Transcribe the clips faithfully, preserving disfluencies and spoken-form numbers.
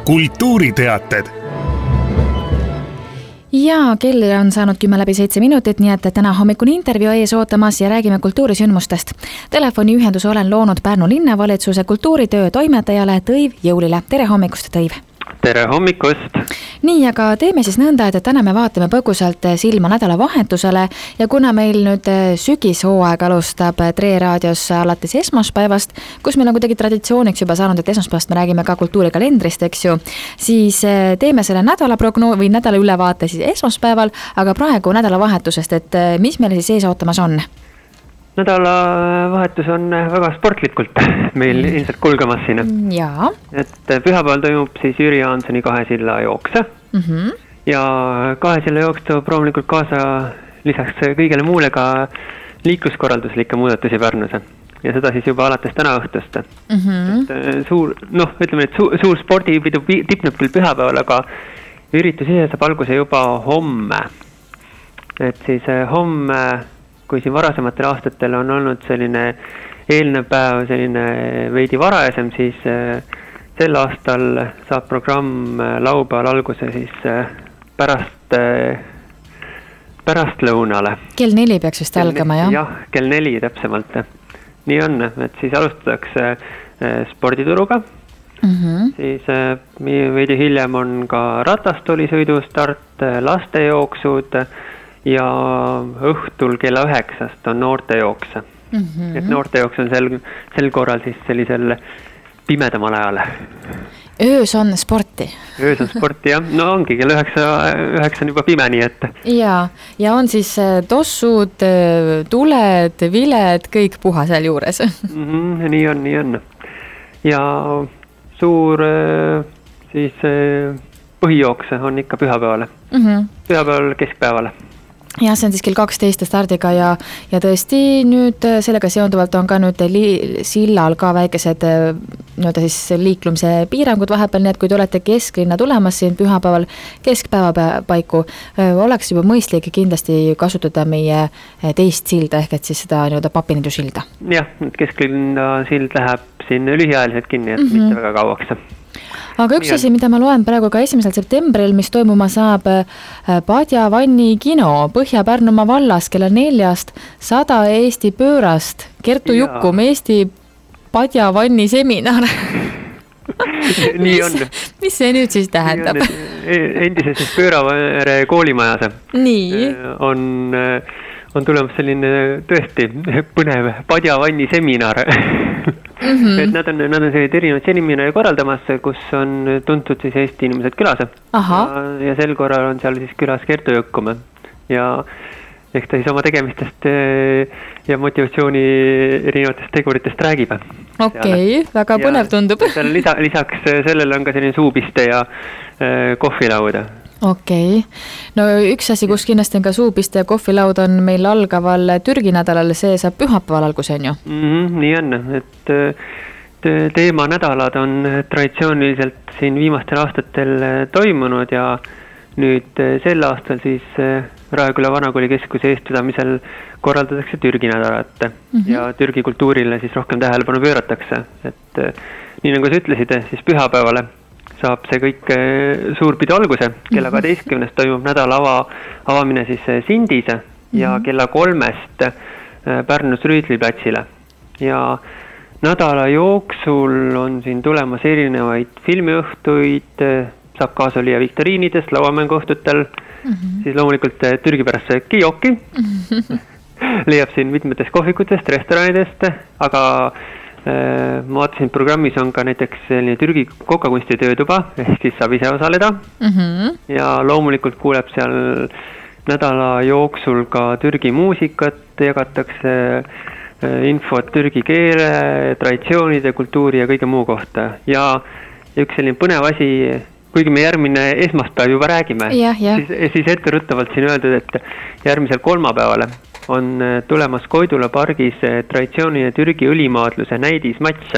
kultuuriteated. Ja kell on saanud kümme läbi seitse minutit, nii et täna hommikuni intervjuu ees ootamas ja räägime kultuurisündmustest. Telefoniühenduse olen loonud Pärnu linnavalitsuse kultuuritöö toimetajale Tõiv Jõulile. Tere hommikust, Tõiv! Tere hommikust! Nii, aga teeme siis nõnda, et täna me vaatame põgusalt silma nädala vahetusele ja kuna meil nüüd sügishooaeg alustab Tre raadios alates esmaspäevast, kus meil on kuidagi traditsiooniks juba saanud, et esmaspäevast me räägime ka kultuurikalendrist, eks ju, siis teeme selle nädala progno- või nädala ülevaate siis esmaspäeval, aga praegu nädala vahetusest, et mis meil siis ees ootamas on? Nädalavahetus on väga sportlikult meil ilmselt kulgemas siin. Jaa. Et pühapäeval toimub siis Jüri Jaansoni kahe silla jookse. Mm-hmm. Ja kahe silla jooks toob loomulikult kaasa lisaks kõigele muule ka liikluskorralduslikke muudatusi Pärnuse. Ja seda siis juba alates täna õhtust. Mm-hmm. Et suur, noh, ütleme, et suur, suur spordipidu tipneb küll pühapäeval, aga üritus ise saab alguse juba homme. Et siis homme, kui siin varasematel aastatel on olnud selline eelnev päev, selline veidi varajasem, siis sel aastal saab programm laupäeval alguse siis pärast, pärast lõunale. Kell neli peaks vist algama, jah? Jah, kell neli täpsemalt. Nii on, et siis alustatakse spordituruga. Mm-hmm. Siis veidi hiljem on ka ratastolisõidu start, lastejooksud ja õhtul kella üheksast on noortejooks. Mm-hmm. Et noortejooks on sel, sel korral siis sellisel pimedamal ajal. Öös on sporti. Öös on sporti, jah. No ongi, kell üheksa, üheksa on juba pime, nii et. Ja, ja on siis tossud, tuled, viled, kõik puha seal juures. Mm-hmm, nii on, nii on. Ja suur siis põhijooks on ikka pühapäevale. Mm-hmm. Pühapäeval keskpäevale. Ja see on siis kell kaksteist stardiga ja, ja tõesti nüüd sellega seonduvalt on ka nüüd li, sillal ka väikesed nii-öelda siis liiklumise piirangud vahepeal, nii et kui te olete kesklinna tulemas siin pühapäeval keskpäeva paiku, oleks juba mõistlik kindlasti kasutada meie teist silda ehk et siis seda nii-öelda Papinidu silda. Jah, kesklinna sild läheb siin lühiajaliselt kinni, et mm-hmm. mitte väga kauaks. Aga üks asi, mida ma loen praegu ka esimesel septembril, mis toimuma saab Padja Vanni kino Põhja-Pärnumaa vallas kella neljast sada Eesti pöörast. Kertu ja. Jukkum, Eesti Padja Vanni seminar. Nii on. Mis, mis see nüüd siis tähendab? Endise siis Pööravere koolimajas Nii. on, on tulemas selline tõesti põnev Padja Vanni seminar. Mm-hmm. Et nad on, nad on sellised erinevad seminari korraldamas, kus on tuntud siis Eesti inimesed külas. Ja, ja sel korral on seal siis külas Kertu Jukkum. Ja ehk ta siis oma tegemistest ja motivatsiooni erinevatest teguritest räägib. Okei, okay, väga põnev tundub. Seal lisa, lisaks sellele on ka selline suupiste ja kohvilauda. Okei. Okay. No üks asi, kus kindlasti on ka suupiste ja kohvilaud on meil algaval Türgi nädalal, see saab pühapäeval alguse, on ju? Mm-hmm, nii on, et teema nädalad on traditsiooniliselt siin viimastel aastatel toimunud ja nüüd sel aastal siis Raeküla Vanakooli keskuse eestvedamisel korraldatakse Türgi nädalat mm-hmm. ja Türgi kultuurile siis rohkem tähelepanu pööratakse. Et nii nagu sa ütlesid, siis pühapäevale saab see kõik suur pidu alguse. Kella kaheteistkümnest toimub nädala ava, avamine siis Sindis ja mm-hmm. kella kolmest Pärnus Rüütliplatsile. Ja nädala jooksul on siin tulemas erinevaid filmiõhtuid, saab kaasa lüüa viktoriinidest, lauamänguõhtutel, mm-hmm. siis loomulikult Türgi pärast Kiyoki, mm-hmm. leiab siin mitmetest kohvikutest, restoranidest, aga ma vaatasin, programmis on ka näiteks Türgi kokakunsti töötuba, ehk siis saab ise osaleda mm-hmm. ja loomulikult kuuleb seal nädala jooksul ka Türgi muusikat, jagatakse infot Türgi keele, traditsioonide, kultuuri ja kõige muu kohta. Ja üks selline põnev asi, kuigi me järgmine esmaspäev juba räägime, ja, ja. Siis, siis etteruttavalt siin öeldud, et järgmisel kolmapäevale on tulemas Koidula pargis traditsiooniline Türgi õlimaadluse näidismatš.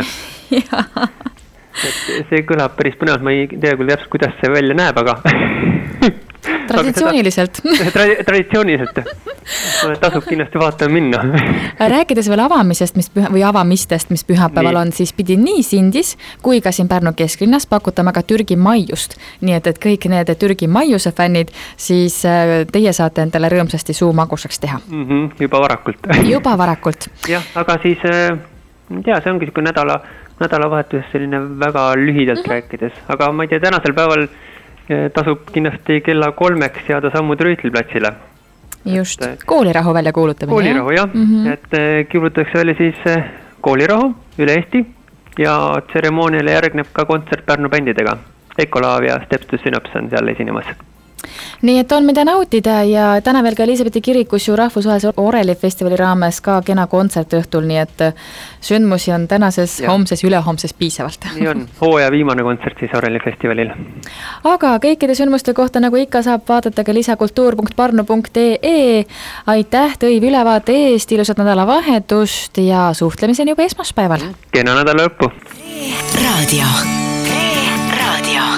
See kõlab päris põnevalt, ma ei tea küll täpselt, kuidas see välja näeb, aga traditsiooniliselt. Tra, traditsiooniliselt. Tasub kindlasti vaatama minna. Rääkides veel avamisest mis püha, või avamistest, mis pühapäeval nii. On, siis pidi nii Sindis kui ka siin Pärnu kesklinnas pakutama ka Türgi maiust. Nii et, et kõik need Türgi maiuse fännid, siis teie saate endale rõõmsasti suu magusaks teha. Mm-hmm, juba varakult. Juba varakult. Jah, aga siis, tea, see ongi selline nädala, nädalavahetus selline väga lühidalt mm-hmm. rääkides. Aga ma ei tea, tänasel päeval tasub kindlasti kella kolmeks seada sammud Rüütliplatsile. Just, et, koolirahu välja kuulutamine. Koolirahu, jah. Mm-hmm. Et kuulutatakse välja siis koolirahu üle Eesti ja tseremooniale järgneb ka kontsert Pärnu bändidega. Ecolaav ja Steps to Synops on seal esinemas. Nii et on mida nautida ja täna veel ka Elisabethi kirikus ju rahvusvahelise Oreli festivali raames ka kena kontsert õhtul, nii et sündmusi on tänases, ja. homses, ülehomses piisavalt. Nii on, hooaja viimane kontsert siis Oreli festivalil. Aga kõikide sündmuste kohta nagu ikka saab vaadata ka lisakultuur punkt parnu punkt ee. Aitäh, Tõiv ülevaate eest, ilusat nädalavahetust ja suhtlemiseni juba esmaspäeval. Kena nädala lõppu. Raadio.